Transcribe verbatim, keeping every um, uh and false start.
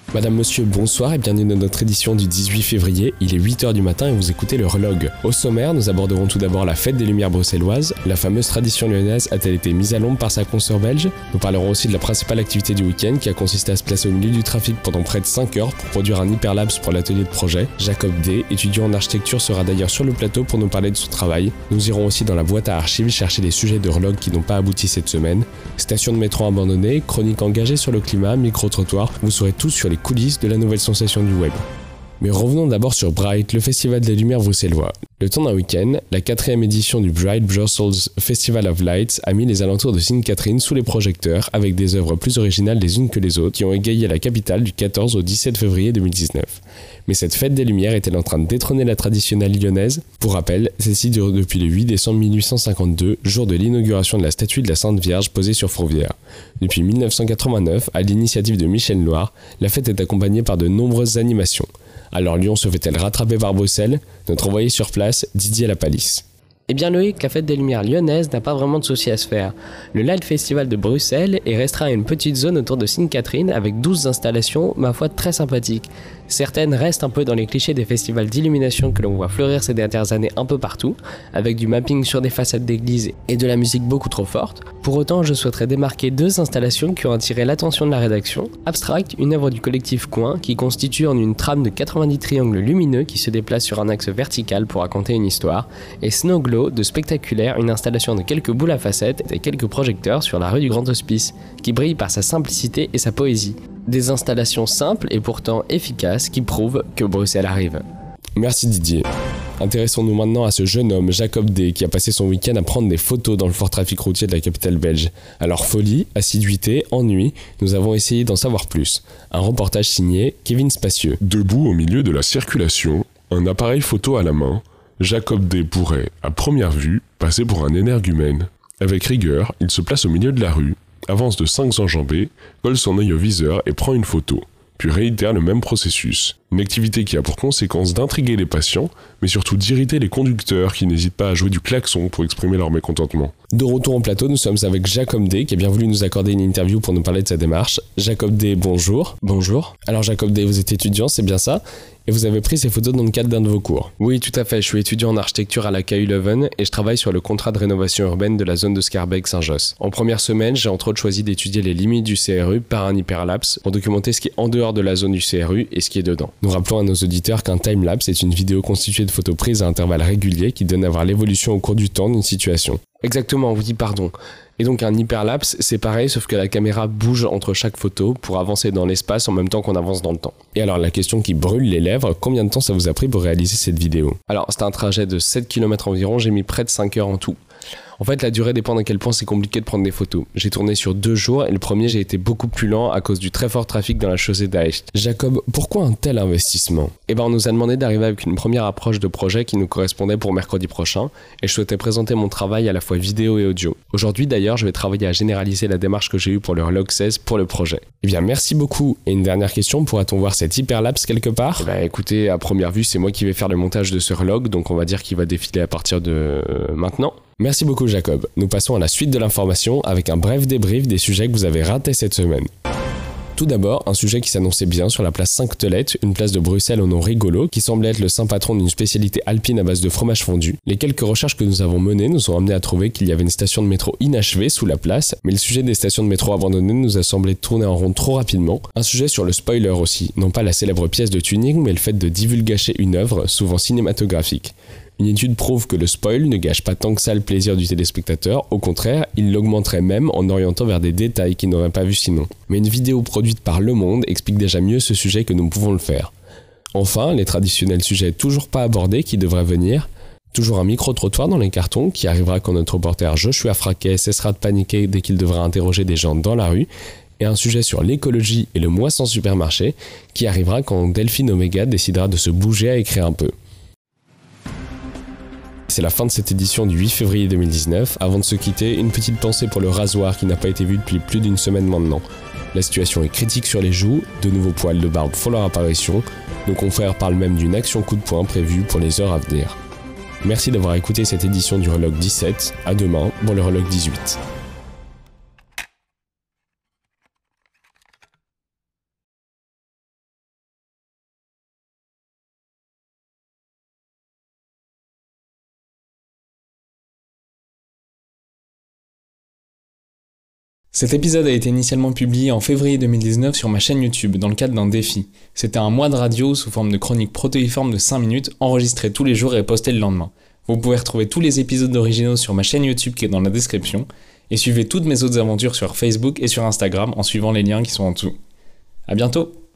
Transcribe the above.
Madame, monsieur, bonsoir et bienvenue dans notre édition du dix-huit février. Il est huit heures du matin et vous écoutez le Relog. Au sommaire, nous aborderons tout d'abord la fête des Lumières bruxelloises. La fameuse tradition lyonnaise a-t-elle été mise à l'ombre par sa consoeur belge? Nous parlerons aussi de la principale activité du week-end qui a consisté à se placer au milieu du trafic pendant près de cinq heures pour produire un hyperlapse pour l'atelier de projet. Jacob D, étudiant en architecture, sera d'ailleurs sur le plateau pour nous parler de son travail. Nous irons aussi dans la boîte à archives chercher des sujets de Relog qui n'ont pas abouti cette semaine. Station de métro abandonnée, chronique engagée sur le climat, micro-trottoir, vous saurez tout sur les coulisses de la nouvelle sensation du web. Mais revenons d'abord sur Bright, le festival des Lumières bruxellois. Le temps d'un week-end, la quatrième édition du Bright Brussels Festival of Lights a mis les alentours de Sint-Catherine sous les projecteurs avec des œuvres plus originales les unes que les autres qui ont égayé la capitale du quatorze au dix-sept février deux mille dix-neuf. Mais cette fête des Lumières est-elle en train de détrôner la traditionnelle lyonnaise? Pour rappel, celle-ci dure depuis le huit décembre mille huit cent cinquante-deux, jour de l'inauguration de la statue de la Sainte Vierge posée sur Fourvière. Depuis mille neuf cent quatre-vingt-neuf, à l'initiative de Michel Loire, la fête est accompagnée par de nombreuses animations. Alors Lyon se fait-elle rattraper par Bruxelles? Notre envoyé sur place, Didier Lapalisse. Eh bien Loïc, la fête des Lumières lyonnaise n'a pas vraiment de souci à se faire. Le Light Festival de Bruxelles est restreint à une petite zone autour de Sint-Catherine avec douze installations, ma foi très sympathiques. Certaines restent un peu dans les clichés des festivals d'illumination que l'on voit fleurir ces dernières années un peu partout, avec du mapping sur des façades d'églises et de la musique beaucoup trop forte. Pour autant, je souhaiterais démarquer deux installations qui ont attiré l'attention de la rédaction. Abstract, une œuvre du collectif Coin, qui constitue en une trame de quatre-vingt-dix triangles lumineux qui se déplacent sur un axe vertical pour raconter une histoire, et Snowglow, de Spectaculaire, une installation de quelques boules à facettes et quelques projecteurs sur la rue du Grand Hospice, qui brille par sa simplicité et sa poésie. Des installations simples et pourtant efficaces qui prouvent que Bruxelles arrive. Merci Didier. Intéressons-nous maintenant à ce jeune homme, Jacob D, qui a passé son week-end à prendre des photos dans le fort trafic routier de la capitale belge. Alors folie, assiduité, ennui, nous avons essayé d'en savoir plus. Un reportage signé Kevin Spacieux. Debout au milieu de la circulation, un appareil photo à la main, Jacob D pourrait, à première vue, passer pour un énergumène. Avec rigueur, il se place au milieu de la rue, avance de cinq enjambées, colle son œil au viseur et prend une photo, puis réitère le même processus. Une activité qui a pour conséquence d'intriguer les patients, mais surtout d'irriter les conducteurs qui n'hésitent pas à jouer du klaxon pour exprimer leur mécontentement. De retour en plateau, nous sommes avec Jacob D, qui a bien voulu nous accorder une interview pour nous parler de sa démarche. Jacob D, bonjour. Bonjour. Alors Jacob D, vous êtes étudiant, c'est bien ça? Et vous avez pris ces photos dans le cadre d'un de vos cours? Oui, tout à fait. Je suis étudiant en architecture à la K U Leuven et je travaille sur le contrat de rénovation urbaine de la zone de Schaerbeek-Saint-Josse. En première semaine, j'ai entre autres choisi d'étudier les limites du C R U par un hyperlapse pour documenter ce qui est en dehors de la zone du C R U et ce qui est dedans. Nous rappelons à nos auditeurs qu'un timelapse est une vidéo constituée de photos prises à intervalles réguliers qui donnent à voir l'évolution au cours du temps d'une situation. Exactement, oui, pardon. Et donc un hyperlapse, c'est pareil, sauf que la caméra bouge entre chaque photo pour avancer dans l'espace en même temps qu'on avance dans le temps. Et alors la question qui brûle les lèvres, combien de temps ça vous a pris pour réaliser cette vidéo? Alors c'était un trajet de sept kilomètres environ, j'ai mis près de cinq heures en tout. En fait, la durée dépend à quel point c'est compliqué de prendre des photos. J'ai tourné sur deux jours et le premier, j'ai été beaucoup plus lent à cause du très fort trafic dans la chaussée d'Aecht. Jacob, pourquoi un tel investissement? Eh ben, on nous a demandé d'arriver avec une première approche de projet qui nous correspondait pour mercredi prochain et je souhaitais présenter mon travail à la fois vidéo et audio. Aujourd'hui, d'ailleurs, je vais travailler à généraliser la démarche que j'ai eue pour le Relog seize pour le projet. Eh bien, merci beaucoup. Et une dernière question, pourra-t-on voir cet hyperlapse quelque part? Eh ben, écoutez, à première vue, c'est moi qui vais faire le montage de ce Relog, donc on va dire qu'il va défiler à partir de euh, maintenant. Merci beaucoup Jacob. Nous passons à la suite de l'information avec un bref débrief des sujets que vous avez ratés cette semaine. Tout d'abord, un sujet qui s'annonçait bien sur la place Sainte-Tolette, une place de Bruxelles au nom rigolo qui semblait être le saint patron d'une spécialité alpine à base de fromage fondu. Les quelques recherches que nous avons menées nous ont amené à trouver qu'il y avait une station de métro inachevée sous la place, mais le sujet des stations de métro abandonnées nous a semblé tourner en rond trop rapidement. Un sujet sur le spoiler aussi, non pas la célèbre pièce de tuning, mais le fait de divulgacher une œuvre, souvent cinématographique. Une étude prouve que le spoil ne gâche pas tant que ça le plaisir du téléspectateur, au contraire, il l'augmenterait même en orientant vers des détails qu'il n'aurait pas vus sinon. Mais une vidéo produite par Le Monde explique déjà mieux ce sujet que nous pouvons le faire. Enfin, les traditionnels sujets toujours pas abordés qui devraient venir. Toujours un micro-trottoir dans les cartons qui arrivera quand notre reporter Joshua Fraquet cessera de paniquer dès qu'il devra interroger des gens dans la rue. Et un sujet sur l'écologie et le mois sans supermarché qui arrivera quand Delphine Omega décidera de se bouger à écrire un peu. C'est la fin de cette édition du huit février deux mille dix-neuf. Avant de se quitter, une petite pensée pour le rasoir qui n'a pas été vu depuis plus d'une semaine maintenant. La situation est critique sur les joues, de nouveaux poils de barbe font leur apparition. Nos confrères parlent même d'une action coup de poing prévue pour les heures à venir. Merci d'avoir écouté cette édition du Relog dix-sept. À demain pour le Relog dix-huit. Cet épisode a été initialement publié en février deux mille dix-neuf sur ma chaîne YouTube dans le cadre d'un défi. C'était un mois de radio sous forme de chronique protéiforme de cinq minutes, enregistrée tous les jours et postée le lendemain. Vous pouvez retrouver tous les épisodes originaux sur ma chaîne YouTube qui est dans la description, et suivez toutes mes autres aventures sur Facebook et sur Instagram en suivant les liens qui sont en dessous. À bientôt!